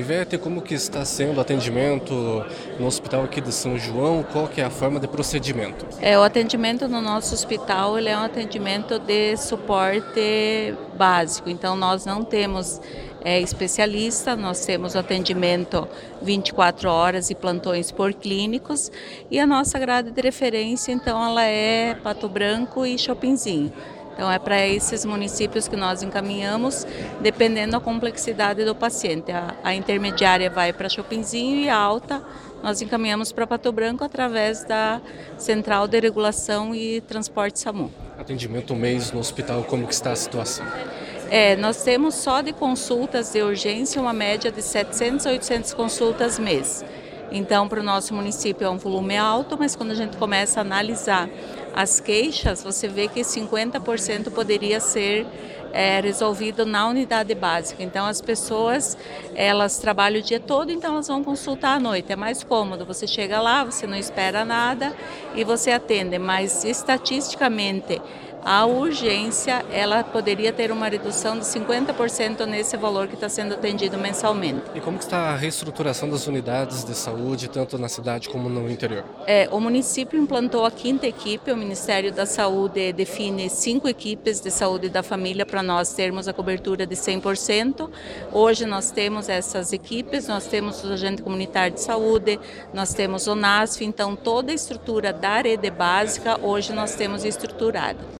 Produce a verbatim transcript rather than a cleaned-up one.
Ivete, como que está sendo o atendimento no hospital aqui de São João? Qual que é a forma de procedimento? É, o atendimento no nosso hospital ele é um atendimento de suporte básico, então nós não temos é, especialista, nós temos atendimento vinte e quatro horas e plantões por clínicos, e a nossa grade de referência então ela é Pato Branco e Chopinzinho. Então é para esses municípios que nós encaminhamos, dependendo da complexidade do paciente. A, a intermediária vai para Chopinzinho e a alta nós encaminhamos para Pato Branco através da Central de Regulação e Transporte SAMU. Atendimento um mês no hospital, como que está a situação? É, nós temos só de consultas de urgência uma média de setecentas a oitocentas consultas mês. Então, para o nosso município é um volume alto, mas quando a gente começa a analisar as queixas, você vê que cinquenta por cento poderia ser é, resolvido na unidade básica. Então, as pessoas, elas trabalham o dia todo, então elas vão consultar à noite. É mais cômodo, você chega lá, você não espera nada e você atende, mas estatisticamente a urgência ela poderia ter uma redução de cinquenta por cento nesse valor que está sendo atendido mensalmente. E como que está a reestruturação das unidades de saúde, tanto na cidade como no interior? É, o município implantou a quinta equipe, o Ministério da Saúde define cinco equipes de saúde da família para nós termos a cobertura de cem por cento. Hoje nós temos essas equipes, nós temos o agente comunitário de saúde, nós temos o NASF, então toda a estrutura da rede básica hoje nós temos estruturada.